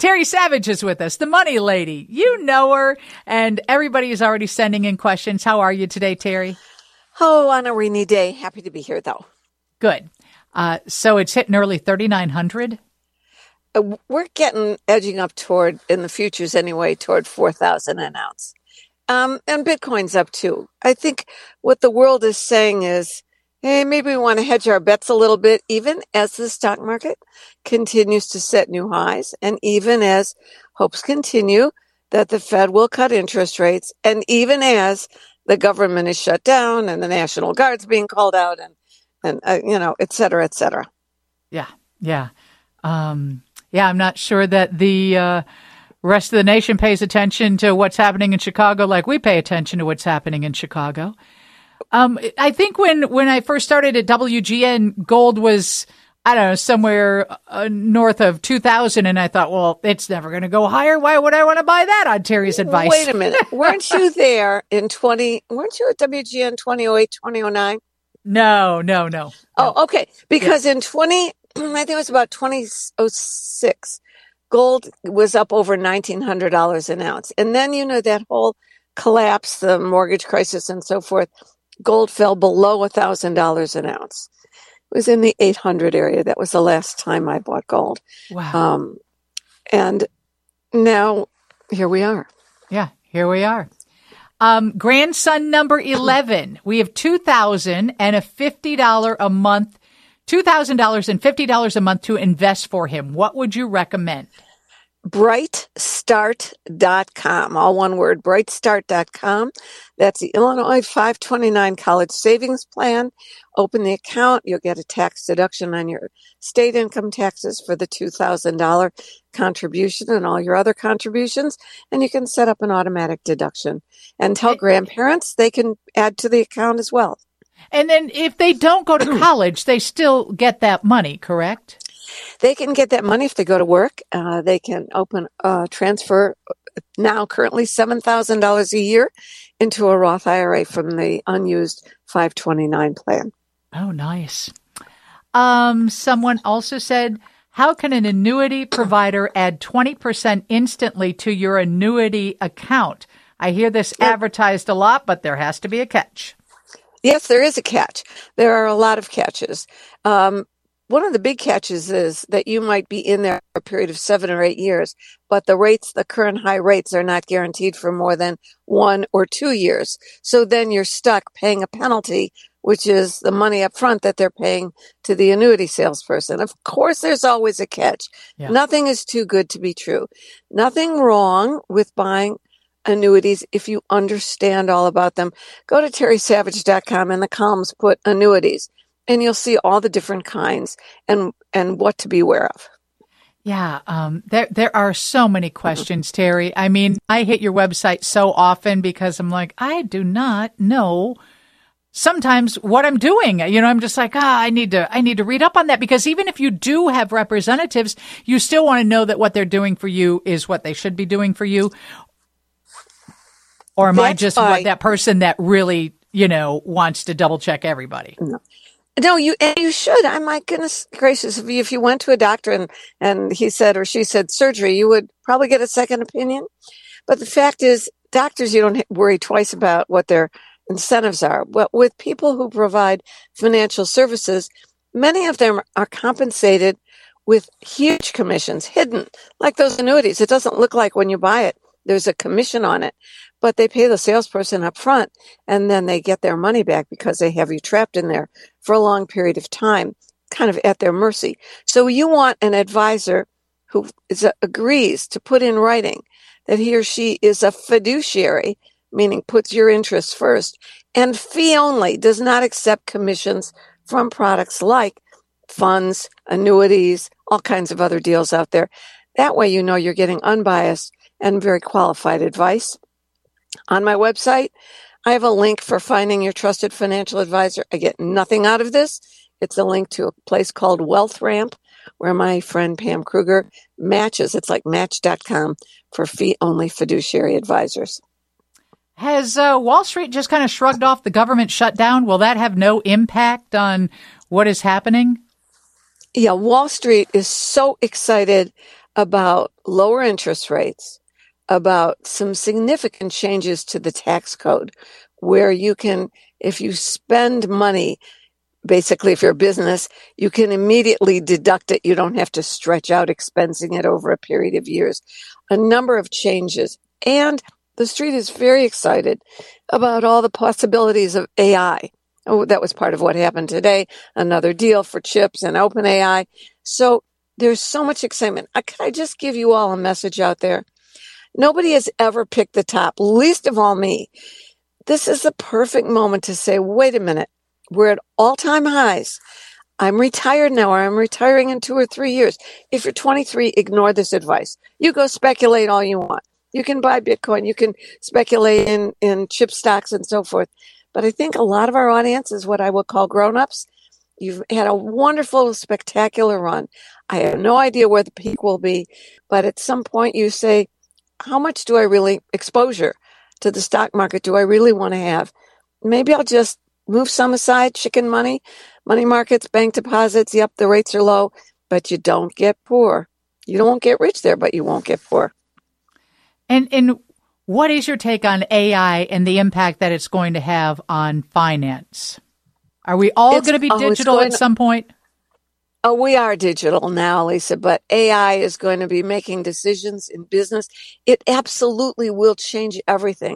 Terry Savage is with us, the money lady. You know her, and everybody is already sending in questions. How are you today, Terry? Oh, on a rainy day. Happy to be here, though. Good. So it's hitting early 3,900? We're edging up toward, in the futures anyway, toward 4,000 an ounce. And Bitcoin's up too. I think what the world is saying is, hey, maybe we want to hedge our bets a little bit, even as the stock market continues to set new highs, and even as hopes continue that the Fed will cut interest rates, and even as the government is shut down and the National Guard's being called out, and et cetera, et cetera. Yeah. I'm not sure that the rest of the nation pays attention to what's happening in Chicago like we pay attention to what's happening in Chicago. I think when I first started at WGN, gold was, I don't know, somewhere north of 2,000. And I thought, well, it's never going to go higher. Why would I want to buy that on Terry's advice? Wait a minute. Weren't you there weren't you at WGN 2008, 2009? No. Oh, okay. Because in I think it was about 2006, gold was up over $1,900 an ounce. And then, that whole collapse, the mortgage crisis and so forth, gold fell below $1,000 an ounce. It was in the 800 area. That was the last time I bought gold. Wow. And now here we are. Yeah, here we are. Grandson number 11. We have $2,000 and a $50 a month, $2,000 and $50 a month to invest for him. What would you recommend? Brightstart.com, all one word, brightstart.com. That's the Illinois 529 College Savings Plan. Open the account. You'll get a tax deduction on your state income taxes for the $2,000 contribution and all your other contributions. And you can set up an automatic deduction. And tell grandparents they can add to the account as well. And then if they don't go to college, they still get that money, correct? They can get that money if they go to work. They can transfer now currently $7,000 a year into a Roth IRA from the unused 529 plan. Oh, nice. Someone also said, how can an annuity provider add 20% instantly to your annuity account? I hear this advertised a lot, but there has to be a catch. Yes, there is a catch. There are a lot of catches. One of the big catches is that you might be in there for a period of 7 or 8 years, but the current high rates are not guaranteed for more than 1 or 2 years. So then you're stuck paying a penalty, which is the money up front that they're paying to the annuity salesperson. Of course, there's always a catch. Yeah. Nothing is too good to be true. Nothing wrong with buying annuities if you understand all about them. Go to terrysavage.com and the columns put annuities. And you'll see all the different kinds and what to be aware of. Yeah, there are so many questions, Terry. I mean, I hit your website so often because I'm like, I do not know sometimes what I'm doing. I'm just like, I need to read up on that, because even if you do have representatives, you still want to know that what they're doing for you is what they should be doing for you. Or am I just that person that really, wants to double check everybody? No, you should. My goodness gracious, if you went to a doctor and he said or she said surgery, you would probably get a second opinion. But the fact is, doctors, you don't worry twice about what their incentives are. But with people who provide financial services, many of them are compensated with huge commissions hidden, like those annuities. It doesn't look like when you buy it, there's a commission on it. But they pay the salesperson up front, and then they get their money back because they have you trapped in there for a long period of time, kind of at their mercy. So you want an advisor who agrees to put in writing that he or she is a fiduciary, meaning puts your interests first, and fee only, does not accept commissions from products like funds, annuities, all kinds of other deals out there. That way you're getting unbiased and very qualified advice. On my website, I have a link for finding your trusted financial advisor. I get nothing out of this. It's a link to a place called WealthRamp, where my friend Pam Kruger matches. It's like Match.com for fee-only fiduciary advisors. Has Wall Street just kind of shrugged off the government shutdown? Will that have no impact on what is happening? Yeah, Wall Street is so excited about lower interest rates, about some significant changes to the tax code where you can, if you spend money, basically if you're a business, you can immediately deduct it. You don't have to stretch out expensing it over a period of years. A number of changes. And the street is very excited about all the possibilities of AI. Oh, that was part of what happened today. Another deal for chips and OpenAI. So there's so much excitement. Could I just give you all a message out there? Nobody has ever picked the top, least of all me. This is the perfect moment to say, wait a minute, we're at all-time highs. I'm retired now, or I'm retiring in 2 or 3 years. If you're 23, ignore this advice. You go speculate all you want. You can buy Bitcoin. You can speculate in chip stocks and so forth. But I think a lot of our audience is what I would call grown-ups. You've had a wonderful, spectacular run. I have no idea where the peak will be. But at some point you say, how much do I really exposure to the stock market do I really want to have? Maybe I'll just move some aside, chicken money markets, bank deposits. Yep, the rates are low, but you don't get poor. You don't get rich there, but you won't get poor. And what is your take on AI and the impact that it's going to have on finance? Are we all going to be digital at some point? Oh, we are digital now, Lisa, but AI is going to be making decisions in business. It absolutely will change everything.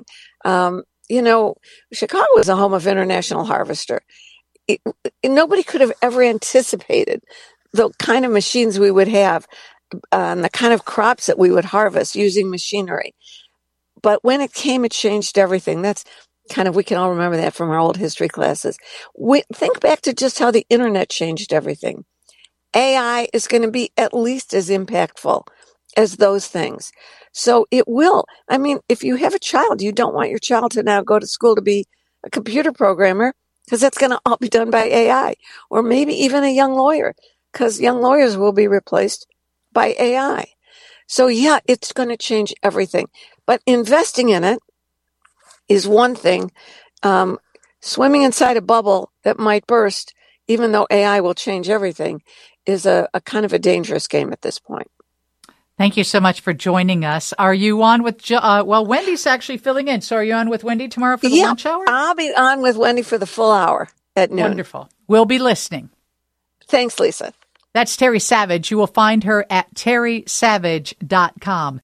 Chicago is a home of International Harvester. Nobody could have ever anticipated the kind of machines we would have and the kind of crops that we would harvest using machinery. But when it came, it changed everything. That's we can all remember that from our old history classes. Think back to just how the internet changed everything. AI is going to be at least as impactful as those things. So it will. I mean, if you have a child, you don't want your child to now go to school to be a computer programmer because that's going to all be done by AI, or maybe even a young lawyer because young lawyers will be replaced by AI. So yeah, it's going to change everything. But investing in it is one thing. Swimming inside a bubble that might burst, even though AI will change everything, is a kind of a dangerous game at this point. Thank you so much for joining us. Are you on with, Wendy's actually filling in. So are you on with Wendy tomorrow for the lunch hour? I'll be on with Wendy for the full hour at noon. Wonderful. We'll be listening. Thanks, Lisa. That's Terry Savage. You will find her at terrysavage.com.